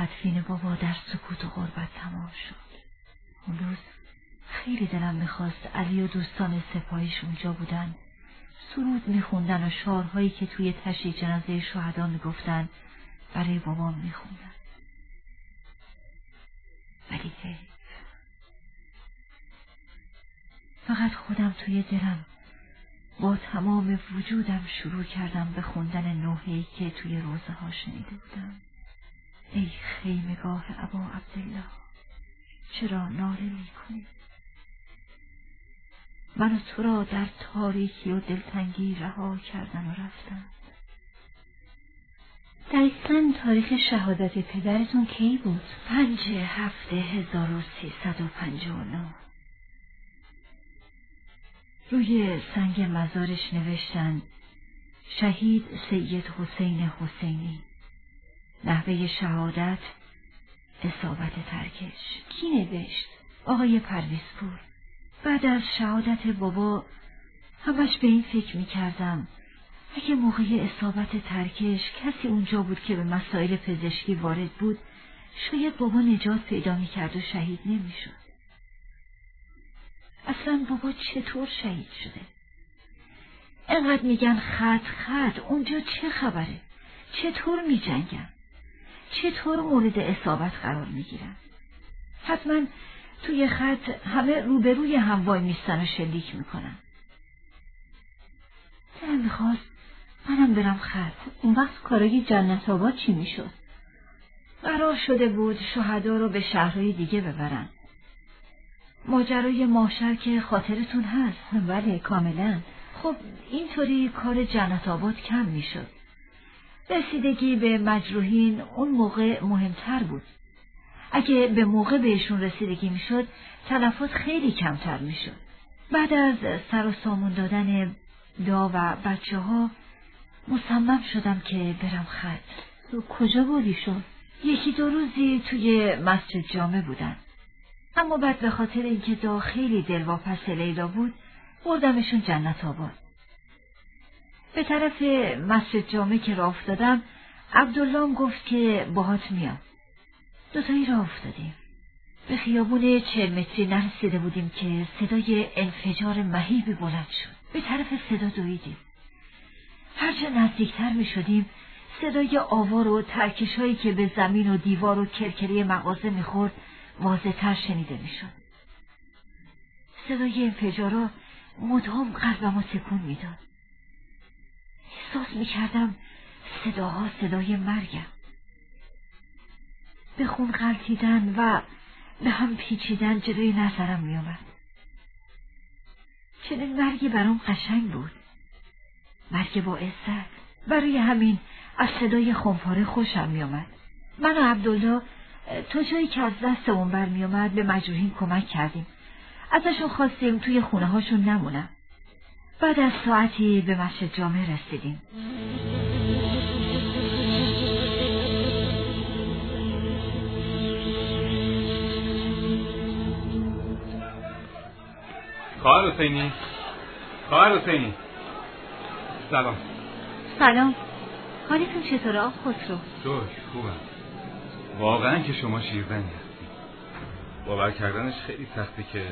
تدفین بابا در سکوت و غربت تمام شد. اون روز خیلی دلم میخواست علی و دوستان سپاهیش اونجا بودن، سرود میخوندن و شعرهایی که توی تشییع جنازه شهدا میگفتن برای بابام میخوندن. ولی فقط خودم توی دلم با تمام وجودم شروع کردم به خوندن نوحه‌ای که توی روزه ها شنیده بودم. ای خیمگاه ابا عبدالله، چرا ناله میکنی؟ من و تو را در تاریکی و دلتنگی رها کردن و رفتن. دقیقاً تاریخ شهادت پدرتون کی بود؟ 5/7/1359. روی سنگ مزارش نوشتن شهید سید حسین حسینی، نحوه شهادت اصابت ترکش. کی نوشت؟ آقای پرویزپور. بعد از شهادت بابا همش به این فکر میکردم اگه موقع اصابت ترکش کسی اونجا بود که به مسائل پزشکی وارد بود، شاید بابا نجات پیدا میکرد و شهید نمیشد. اصلا بابا چطور شهید شده؟ اینقدر میگن خط اونجا چه خبره؟ چطور میجنگن؟ چطور مورد اصابت قرار میگیرن؟ حتما توی خط همه روبروی هم وای میستن و شلیک میکنن. دلم میخواست منم برم خط. اون وقت کارای جنت آباد چی میشد؟ قرار شده بود شهدا رو به شهرهای دیگه ببرن. ماجرای ماشر که خاطرتون هست؟ بله کاملا. خب اینطوری کار جنت آباد کم میشد. رسیدگی به مجروحین اون موقع مهمتر بود. اگه به موقع بهشون رسیدگی میشد تلفات خیلی کمتر میشد. بعد از سر و سامون دادن دا و بچه ها مصمم شدم که برم خط. تو کجا بودی شد؟ 1-2 روزی توی مسجد جامع بودن، اما بعد به خاطر اینکه دا خیلی دلواپس لیلا بود بردمشون جنت آباد. به طرف مسجد جامع که راه افتادم عبدالله هم گفت که باهات میام. 2 تایی راه افتادیم. به خیابون 40 متری نرسیده بودیم که صدای انفجار مهیبی بلند شد. به طرف صدا دویدیم. هرچه نزدیکتر می شدیم صدای آوار و ترکش هایی که به زمین و دیوار و کرکری مغازه می خورد واضح تر شنیده می شد. صدای انفجارها مدام قلبم رو تکون می داد. احساس می کردم صداها صدای مرگم. به خون غلطیدن و به هم پیچیدن جلوی نظرم می آمد. چنین مرگی برام قشنگ بود، مرگ با عزت. برای همین از صدای خمپاره خوشم می آمد. من و عبدالله تا جایی که از دستمون برمی آمد به مجروحین کمک کردیم. ازشون خواستیم توی خونه هاشون نمونن. بعد از ساعتی به مسجد جامع رسیدیم. خواهر حسینی، خواهر حسینی، سلام. سلام، حالتون چطوره آقا خسرو؟ خوبم. واقعا که شما شیرزنی هستی. باور کردنش خیلی سخته که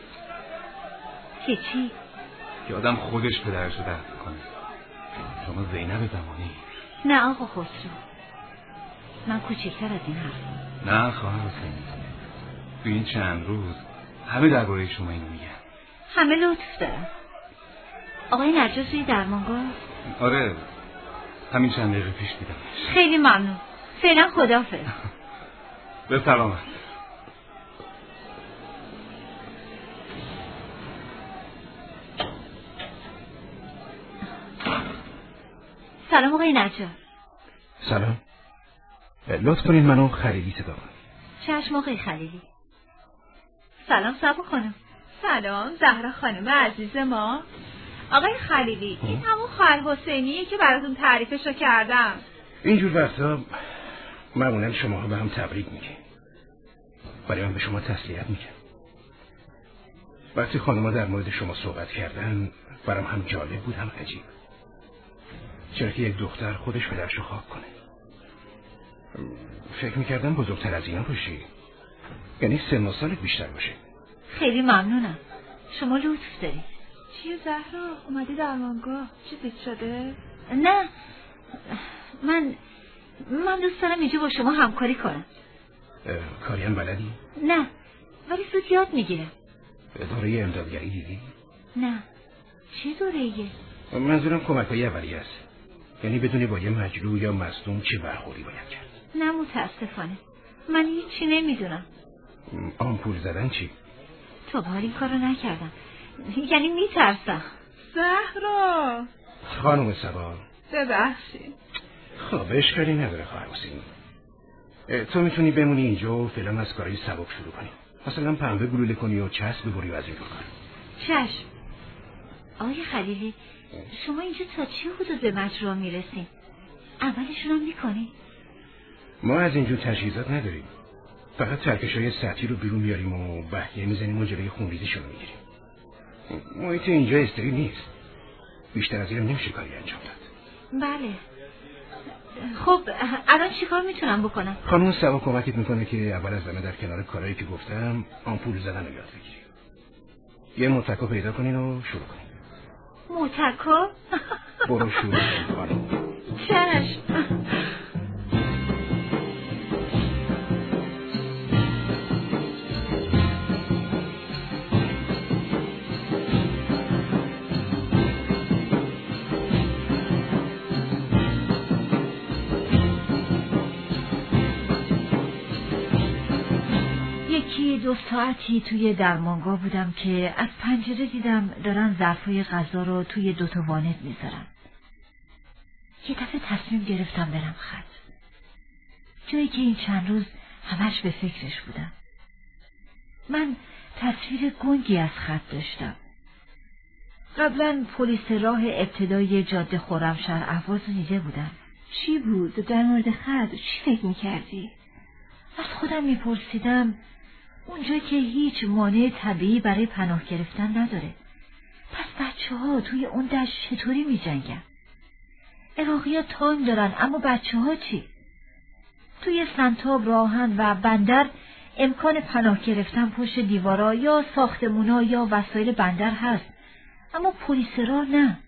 چی؟ که آدم خودش پدرشو درد کنه. شما زینب زمانی. نه آقا خسرو، من کوچکتر از این حرفم. نه خواهر حسینی، تو این چند روز همه درباره شما اینو میگن. همه لطف دارن. آقای نجاشی درمانگاه؟ آره، همین چند دقیقه پیش دیدمش. خیلی ممنون. فعلا خداحافظ. به سلامت. سلام آقای نجار. سلام. لطف کنین منو خلیلی صدا کنید. چشم آقای خلیلی. سلام صبا خانم. سلام زهرا خانم عزیز ما. آقای خلیلی این همون خواهر حسینیه که براتون تعریفشو کردم. اینجور وقتا معمولا شماها به هم تبریک میگین، ولی من به شما تسلیت میگم. وقتی خانم‌ها در مورد شما صحبت کردن برام هم جالب بود هم عجیب. چرا که یک دختر خودش پدرشو خاک کنه. فکر میکردم بزرگتر از اینا باشی. یعنی 3 سالت بیشتر باشه. خیلی ممنونم. شما لطف دارید. چیه زهرا؟ اومدی درمانگاه؟ چیزی شده؟ نه، من دوست دارم اینجا با شما همکاری کنم. کاری هم بلدی؟ نه، ولی زود یاد میگیرم. دوره امدادگری دیدی؟ نه. چی دوره‌ایه؟ منظورم کمک‌های اولیه است. یعنی بدونی با یه مجروح یا مصدوم چه برخوردی باید کرد. نه متاسفانه، من هیچی نمیدونم. آمپول زدن چی؟ تا به حال این کارو نکردم. یعنی میترسم. زهرا خانم سبا ببخشید. خب اشکالی نداره خواهر حسینی. تو میتونی بمونی اینجا و فعلا از کارهای سبک شروع کنی. مثلا پنبه گلوله کنی و چسب ببری و از این کار. چشم. آقای خلیلی، شما اینجا تا چه حدود به مجروح میرسین؟ اولشون هم میکنی؟ ما از اینجور تجهیزات نداریم. فقط ترکش‌های سطحی رو بیرون میاریم و بهیه میزنیم و جلوی خونریزیشون رو میگیریم. محیط اینجا استریل نیست. بیشتر از این نمیشه کاری انجام داد. بله. خب الان چیکار میتونم بکنم؟ خانم سوا کمکت میکنه که اول از همه در کنار کارهایی که گفتم آمپول زدن رو یاد بگیری. یه متکا پیدا کنین و شروع کنین. متکا؟ برو شروع کن خانم. چشم. یکی 2 ساعتی توی درمانگاه بودم که از پنجره دیدم دارن ظرفای غذا رو توی 2 تا وانت میذارن. یه دفعه تصمیم گرفتم برم خط، جایی که این چند روز همش به فکرش بودم. من تصویر گنگی از خط داشتم. قبلا پلیس راه ابتدایی جاده خرمشهر اهواز رو دیده بودم. چی بود در مورد خط؟ چی فکر میکردی؟ از خودم میپرسیدم اونجا که هیچ مانع طبیعی برای پناه گرفتن نداره، پس بچه‌ها توی اون دشت چطوری می‌جنگن؟ عراقی‌ها تایم دارن، اما بچه‌ها چی؟ توی سنتاب، راهن و بندر امکان پناه گرفتن پشت دیوارا یا ساختمونا یا وسایل بندر هست، اما پلیس راه نه.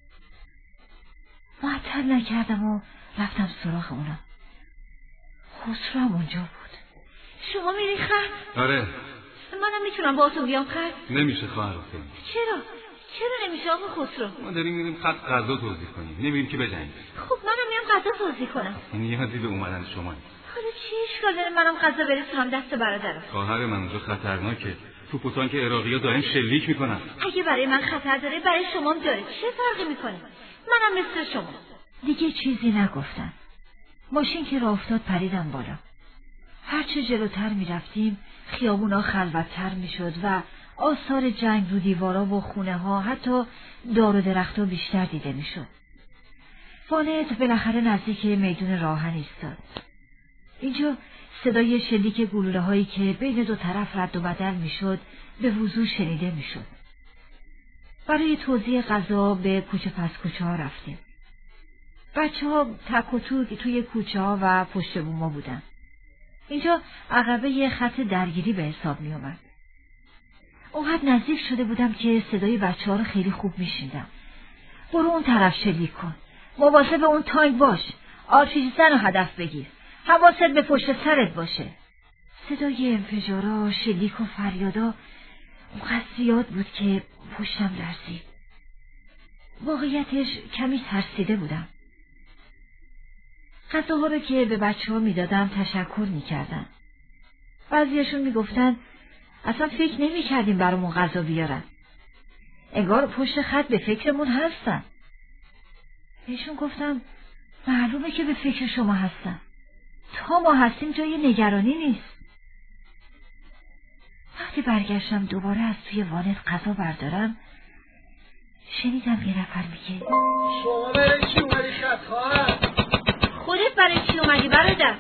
معطل نکردم و رفتم سراغ اونا. خسرو هم اونجا بود. شما میری خط؟ آره. منم میتونم با تو بیام خط؟ نمیشه خواهر حسین. چرا نمیشه آقا خسرو؟ ما داریم میریم خط غذا توزیع کنیم، نمیریم که بجنگیم. خب منم میام غذا توزیع کنم. نیازی به اومدن شما نیست. حالا چی اشکال داره منم غذا برسونم دست برادرم؟ خواهر من اونجا خطرناکه. توپ و تانک عراقی‌ها دارن شلیک میکنن. اگه برای من خطر داره برای شما هم داره. چه فرقی میکنه؟ منم مثل شما. دیگه چیزی نگفتم. ماشین که راه افتاد پریدم بالا. هرچه جلوتر میرفتیم خیابونا خلوت‌تر میشد و آثار جنگ رو دیوارا و خونه ها، حتی دار و درخت‌ها بیشتر دیده میشد. وانت بالاخره نزدیک میدون راهن ایستاد. اینجا صدای شلیک گلوله هایی که بین 2 طرف رد و بدل میشد به وضوح شنیده میشد. برای توزیع غذا به کوچه پس کوچه ها رفتیم. بچه ها تک و توک توی کوچه ها و پشت بوما بودن. اینجا عقبه یه خط درگیری به حساب می اومد. اونقدر نزدیک شده بودم که صدای بچه ها رو خیلی خوب می شنیدم. برو اون طرف شلیک کن. مواظب اون تانک باش. آرتیش زن رو هدف بگیر. حواست به پشت سرت باشه. صدای انفجارا، شلیک و فریادا اونقدر زیاد بود که پشتم لرزید. واقعیتش کمی ترسیده بودم. غذاها رو که به بچه ها می دادم تشکر می کردن. بعضیشون می گفتن اصلا فکر نمی کردیم برامون غذا بیارن. انگار پشت خط به فکرمون هستن. بهشون گفتم معلومه که به فکر شما هستن. تا ما هستیم جای نگرانی نیست. وقتی برگشتم دوباره از توی وانت غذا بردارم شنیدم یه نفر میگه شما برای چی اومدی خط خواهر؟ خودت برای چی اومدی برادر؟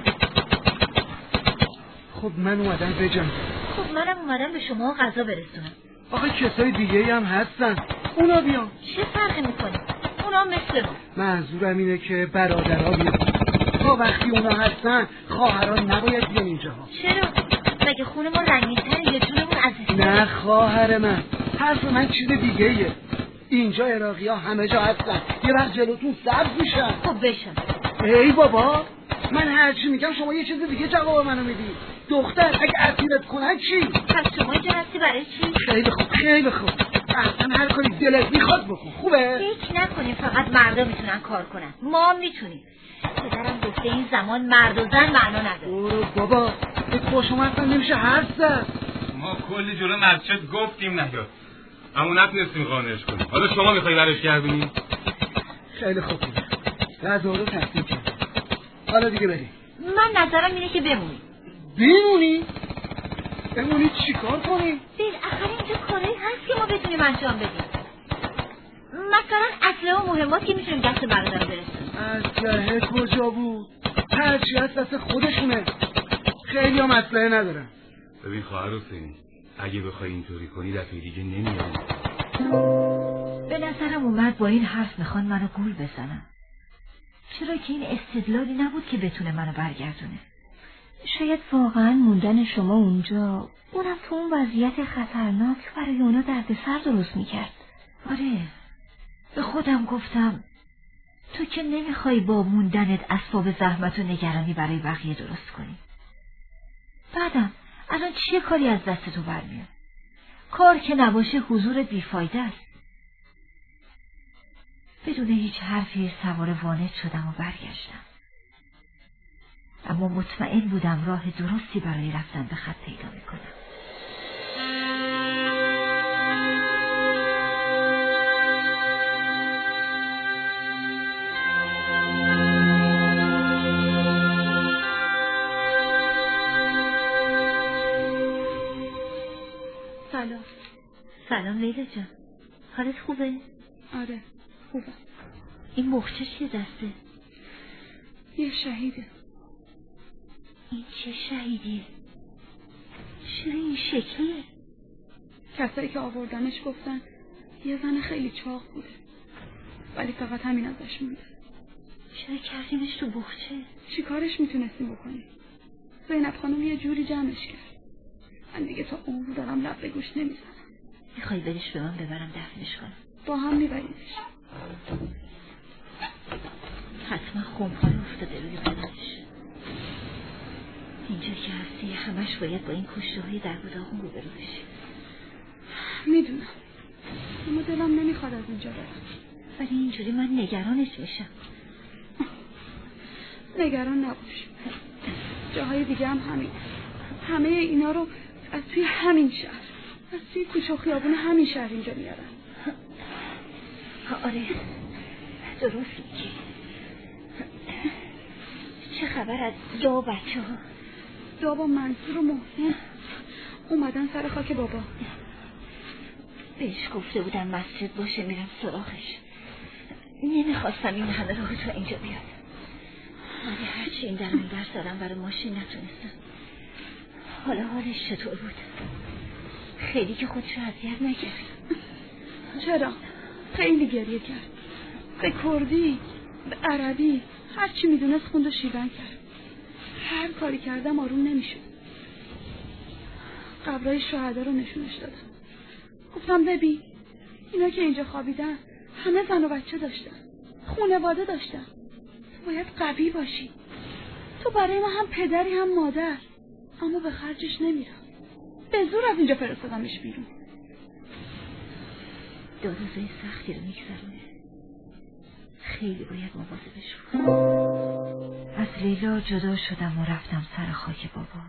خب من اومدم بجنگم. خب منم اومدم به شما غذا برسونم. آخه کسای دیگه هم هستن، اونا بیان. چه فرقی میکنه؟ اونا مثل ما. منظورم اینه که برادرها بیان. تا وقتی اونا هستن خواهران نباید بیان اینجاها. چرا؟ مگه خون ما رنگین‌تره یا جونمون عزیزتره؟ نه خواهر من، حرف من چیز دیگه ایه. اینجا عراقی‌ها همه جا هستن، یه وقت جلوتون سبز میشن. خب بشن. ای بابا، من هرچی میگم شما یه چیز دیگه جواب منو میدی. دختر اگه اسیرت کنن چی؟ پس شما اینجا هستی برای چی؟ خیلی خوب خیلی خوب، اصلا هر کاری دلت میخواد بکن. خوبه؟ فکر نکنیم فقط مردا میتونن کار کنن، ما میتونیم. پدرم گفته این زمان مرد و زن معنا نداره. برو بابا، با شما اصلا نمیشه حرف زد. ما کلی جلو مسجد گفتیم نیاد، اما نتونستیم قانعش کنیم. حالا شما میخوای برش گردونی؟ خیلی خوب بود، رضا رو تصدیق کرد. حالا دیگه بریم. من نظرم اینه که بمونی. بمونی؟ بمونی چی کار کنی؟ بالاخره اینجا کارهایی هست که ما بتونیم انجام بدیم. مثلا اسلحه و مهمات که میتونیم دست برادر برسونیم. اسلحه کجا بود؟ هرچی هست دست خودشونه. خیلی هم اسلحه ندارن. ببین خواهر حسینی، اگه بخوای اینطوری کنی دفعه دیگه نمیام. به نظرم اومد با این حرف میخوان منو گول بزنن، چرا که این استدلالی نبود که بتونه منو برگردونه. شاید واقعا موندن شما اونجا، اونم تو اون وضعیت خطرناک، برای اونا دردسر درست میکرد. آره، به خودم گفتم تو که نمیخوای با موندنت اسباب زحمت و نگرانی برای بقیه درست کنی. بعدم الان چیه کاری از دست تو برمیاد؟ کار که نباشه حضور بیفایده است. بدون هیچ حرفی سوار وانت شدم و برگشتم، اما مطمئن بودم راه درستی برای رفتن به خط پیدا میکنم. سلام لیلا جان، حالت خوبه؟ آره خوبه. این بخچه چیه دسته؟ یه شهیده. این چه شهیدیه؟ چرا این شکلیه؟ کسایی که آوردنش گفتن یه زن خیلی چاق بوده، ولی فقط همین ازش مونده. چرا کردیمش تو بخچه؟ چی کارش میتونستیم بکنیم؟ زینب خانم یه جوری جمعش کرد. من دیگه تا عمر دارم لب به گوش نمیزنم. میخوای بدش به من ببرم دفنش کنم؟ با هم میبریمش. حتما خونپاره افتاده روی بدنش. اینجا که هستی همش باید با این کشته های در و داغون روبرو بشی. میدونم، اما دلم نمیخواد از اینجا برم. ولی اینجوری من نگرانش میشم. نگران نباش، جاهای دیگه هم همین. همه اینا رو از توی همین شهر، از توی کوچه و خیابون همین شهر اینجا میارن. آره درست میگی. چه خبر از یا بچه ها؟ بابا منصور و محسن اومدن سر خاک بابا. بهش گفته بودم مسجد باشه میرم سراغش. نمیخواستم این همه راه تا اینجا بیاد، ولی هرچی این در زدم برای ماشین نتونستم. حالا حالش چطور بود؟ خیلی که خودش رو اذیت نکرد؟ چرا؟ خیلی گریه کرد. به کردی، به عربی، هرچی میدونست خوند و شیون کرد. هر کاری کردم آروم نمیشد. قبرای شهدا رو نشونش دادم. گفتم ببین اینا که اینجا خوابیدن همه زن و بچه داشتن، خانواده داشتن. تو باید قوی باشی. تو برای ما هم پدری هم مادر، اما به خرجش نمیرم. به زور از اینجا فرستادمش بیرون. 2 روزه سختی رو میگذرونه. خیلی باید مواظبش باشم. از لیلا جدا شدم و رفتم سر خاک بابا.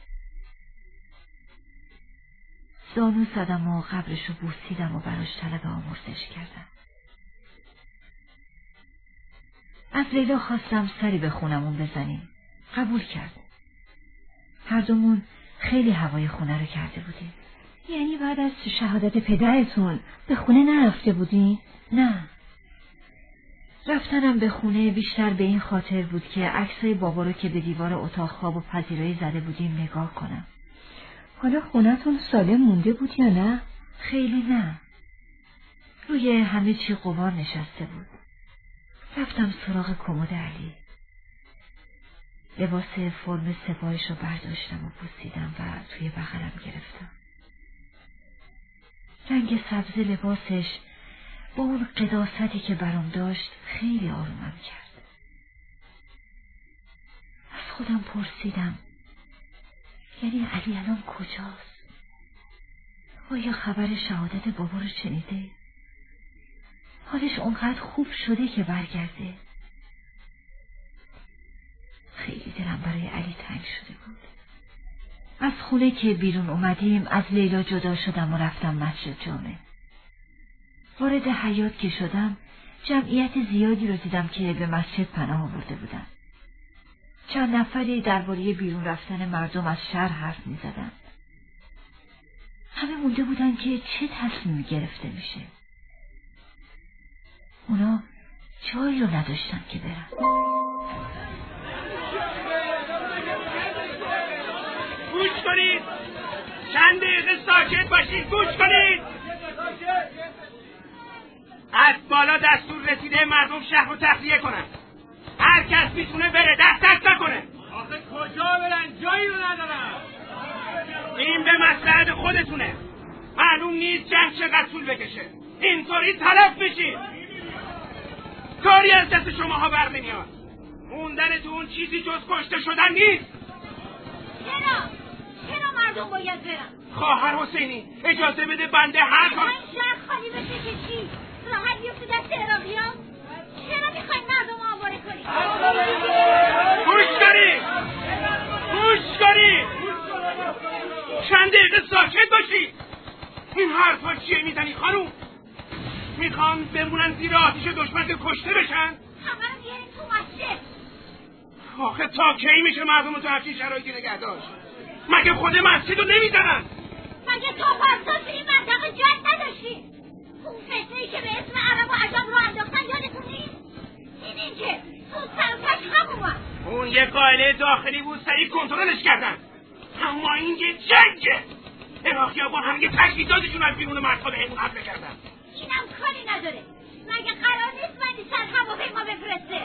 زانو زدم و قبرشو بوسیدم و براش طلب آمرزش کردم. از لیلا خواستم سری به خونمون بزنیم. قبول کرد. هر دومون خیلی هوای خونه رو کرده بودیم. یعنی بعد از شهادت پدرتون به خونه نرفته بودین؟ نه. رفتنم به خونه بیشتر به این خاطر بود که عکسای بابا رو که به دیوار اتاق خواب و پذیرایی زده بودیم نگاه کنم. حالا خونه‌تون سالم مونده بود یا نه؟ خیلی نه. روی همه چی غبار نشسته بود. رفتم سراغ کمد علی. لباس فرم سپاهش رو برداشتم و پوسیدم و توی بغلم گرفتم. رنگ سبز لباسش با اون قداستی که برام داشت خیلی آرومم کرد. از خودم پرسیدم یعنی علی الان کجاست؟ آیا خبر شهادت بابا رو شنیده؟ حالش اونقدر خوب شده که برگرده؟ خیلی دلم برای علی تنگ شده بود. از خونه که بیرون اومدیم از لیلا جدا شدم و رفتم مسجد جامع. وارد حیاط که شدم جمعیت زیادی رو دیدم که به مسجد پناه آورده بودن. چند نفری درباره بیرون رفتن مردم از شهر حرف می زدن. همه مونده بودن که چه تصمیمی گرفته میشه. اونا جایی رو نداشتن که برن. گوش کنید، چند دقیقه ساکت باشید. گوش کنید. از بالا دستور رسیده مردم شهر رو تخلیه کنن. هر کس میتونه بره، دست نکنه. آخه کجا برن؟ جایی رو ندارن. این به مصلحت خودتونه. معلوم نیست جنگ چقدر طول بکشه. اینطوری تلف بشید. کاری از دست شماها بر نمیاد. موندن تو اون چیزی جز کشته شدن نیست. چرا مردم باید برن؟ خواهر حسینی اجازه بده بنده هر کار. من شهر خالی بشه که چی؟ راحت بیفته دست عراقیان؟ چرا میخواین مردم آواره کنید؟ گوش کنید. چند دقیقه ساکت باشید. این حرفا چیه میزنی خانوم؟ میخوان بمونن زیر آتیش دشمن که کشته بشن؟ همه رو بیارین تو مسجد. آخه تا کی میشه مردم رو تو همچین شرایطی نگه داشت؟ مگه خود مسجد رو نمیزنن؟ مگه تا پارسال تو این منطقه جنگ نداشتیم؟ اون فتنه‌ای که به اسم عرب و عجم رو انداختن یادتون نیست؟ دیدین که تو سرپش هم اومد. اون یه قائله داخلی بود، سریع کنترلش کردن. اما این یه جنگه. عراقی‌ها با هم یه تجهیزاتشون از بیرون مرزها بهمون حمله کردن. اینم کاری نداره. مگه قرار نیست من این سر هواپیما بفرسته؟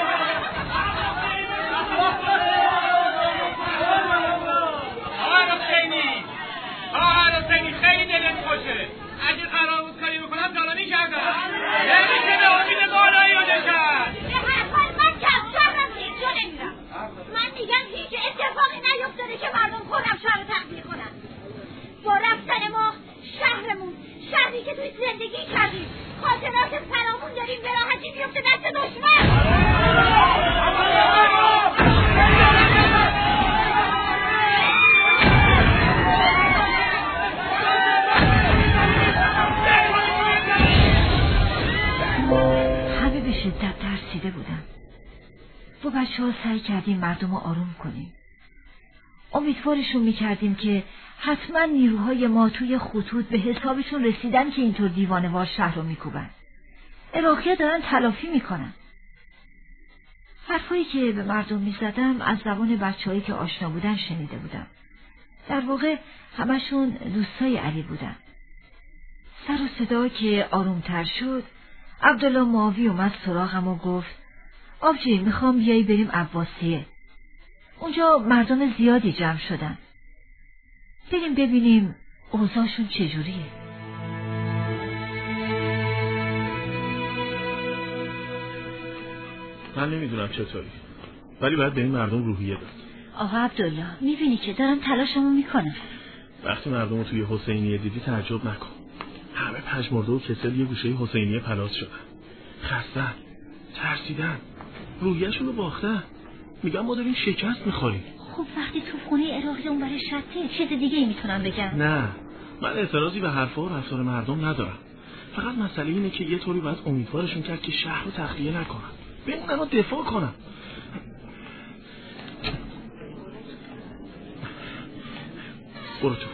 آقا حسینی خیلی دلت خوشه. اگه قرار بود کاری بکنم جالا می‌کردم. نمیشه به امید بالایی رو نشد. به هر حال من کمشرم اینجا نمیرم. من میگم هیچ اتفاقی نیفتاده که مردم خودم شهر رو تخلیه کنن. با رفتن ما شهرمون، شهری که توی زندگی کردیم، خاطرات فراوون داریم به راحتی میفته دست دشمن. همه به شدت ترسیده بودن. با بچه‌ها سعی کردیم مردم رو آروم کنیم. امیدوارشون میکردیم که حتما نیروهای ما توی خطوط به حسابشون رسیدن که اینطور دیوانه‌وار شهر رو میکوبن. عراقی‌ها دارن تلافی میکنن. حرفایی که به مردم میزدم از زبان بچه‌هایی که آشنا بودن شنیده بودم. در واقع همشون دوستای علی بودن. سر و صدا که آرومتر شد، عبدالله معاوی اومد سراغم و گفت آبجی میخوام بیایی بریم عباسیه. اونجا مردم زیادی جمع شدن. بریم ببینیم اوضاعشون چجوریه. من نمیدونم چطوری، ولی باید به این مردم روحیه داد. آقا عبدالله میبینی که دارم تلاشمو میکنم. وقتی مردم رو توی حسینیه دیدی تعجب نکن. همه پژمرده و کسل یه گوشه حسینیه پلاس شدن. خستن، ترسیدن، روحیه‌شون رو باختن. میگم ما داریم شکست میخوریم. خب وقتی تو خونه عراقی اون برای شرطه چیز دیگه ای میتونم بگم؟ نه، من اعتراضی به حرفا و رفتار مردم ندارم. فقط مسئله اینه که یه طوری باید امیدوارشون کرد که شهر رو تخلیه نکنن، بمونن و دفاع کنن. برو تو.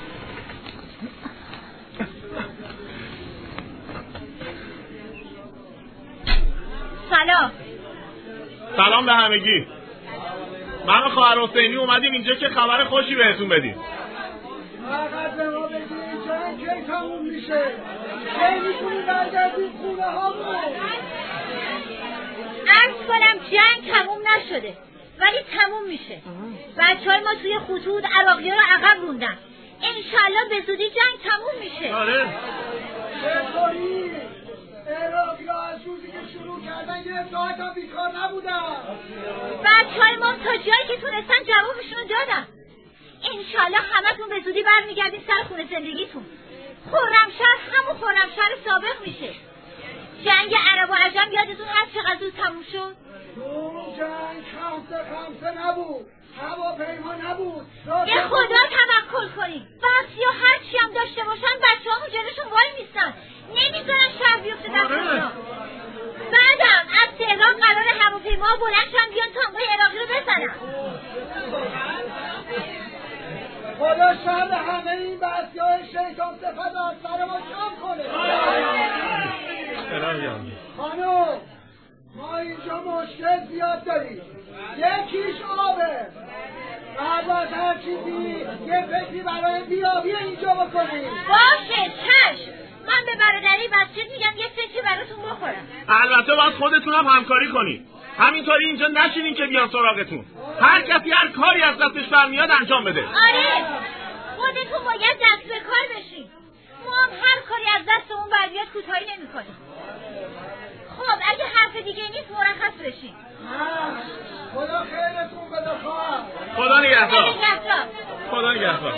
سلام به همگی. من و خواهر حسینی اومدیم اینجا که خبر خوشی بهتون بدیم. فقط به ما بگید جنگ کی تموم میشه؟ کی میتونی برگردید خونه هامون؟ عرض کنم جنگ تموم نشده. ولی تموم میشه. بچه‌های ما توی خطوط عراقی‌ها رو عقب روندن. انشالله به زودی جنگ تموم میشه. آره. چطوری؟ عراقی‌ها از روزی که شروع کردن یه ساعت هم بیکار نبودن. بچه‌های ما تا جایی که تونستن جوابشون رو دادن. انشالله همتون به زودی برمیگردین سر خونه زندگیتون. خرمشهر همون خرمشهر سابق میشه. جنگ عرب و عجم یادتون هست چقدر زود تموم شد؟ اون جنگ خمسه نبود، هواپیما نبود. به خدا توکل کنید. بعضیا هر چی هم داشته باشن بچه‌هامون جلوشون وای میستن، نمیذارن شهر بیفته دستشون. بعدم از تهران قرار هواپیما بلند شن بیان تانگای عراقی رو بزنن. خدا شر همه این بعضیای شیطان صفت از سر ما کم کنه. خانم ما اینجا مشکل زیاد داریم. یکیش آبه. قبل از هر چیزی یه فکری برای بیابی اینجا بکنیم. باشه چشم. من به برادری بسجد میگم یه فکری براتون بخورم. البته باید خودتون هم همکاری کنید. همینطوری اینجا نشینین که بیان سراغتون. هر کسی هر کاری از دستش برمیاد انجام بده. آره خودتون باید دست به کار بشین. ما هم هر کاری از دستمون برمیاد کوتاهی نمی‌کنیم. خب اگه حرف دیگه نیست مرخص بشین. خدا خیرتون بده خواهر. خدا نگهدار. خدا نگهدار.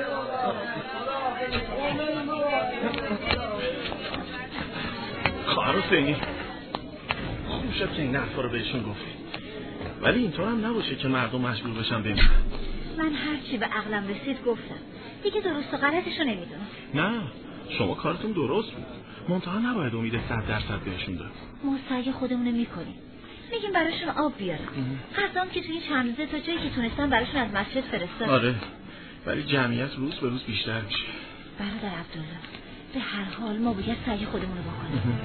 خواهر حسینی خوب شد که این حرفا رو بهشون گفتی، ولی اینطور هم نباشه که مردم مجبور بشن بمیرن. من هرچی به عقلم رسید گفتم، دیگه درست و غلطشو نمیدونم. نه شما کارتون درست بود، منتها نباید امید 100% بهشون داد. ما سعی خودمونو میکنیم، میگیم براشون آب بیارن، غذام که توی چند روزه تا جایی که تونستن براشون از مسجد فرستادم. آره ولی جمعیت روز به روز بیشتر میشه. برادر عبدالله به هر حال ما باید سعی خودمونو بکنیم.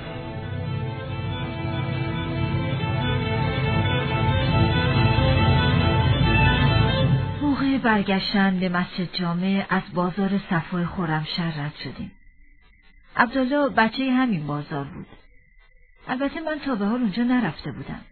موقع برگشتن به مسجد جامع از بازار صفای خرمشهر رد شدیم. عبدالله بچه همین بازار بود. البته من تا به حال اونجا نرفته بودم.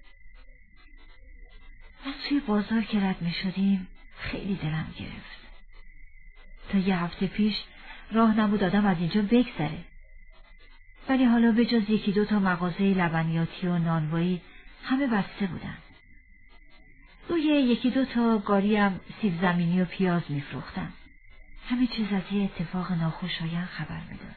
از توی بازار که رد می شدیم خیلی دلم گرفت. تا یه هفته پیش راه نبود آدم از اینجا بگذره. ولی حالا به جز یکی دو تا مغازه لبنیاتی و نانوایی همه بسته بودن. روی یکی دو تا گاری هم سیب زمینی و پیاز میفروختن. همه چیز از یه اتفاق ناخوشایند خبر میداد.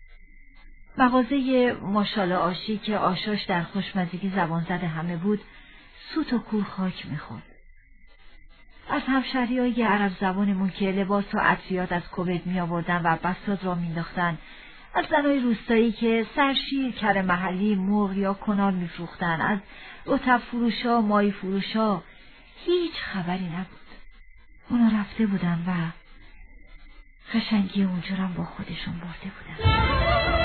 مغازه ماشاءالله آشی که آشاش در خوشمزگی زبان زده همه بود سوت و کور خاک میخورد. از همشهریای عرب زبانمون که لباس و ادویات از کویت می آوردن و بساط را مینداختن، از زنای روستایی که سرشیر کره محلی مرغ یا کنال میفروختن، از رطب فروشا مای فروشا هیچ خبری نبود. اونا رفته بودن و قشنگی اونجا رو با خودشون برده بودن.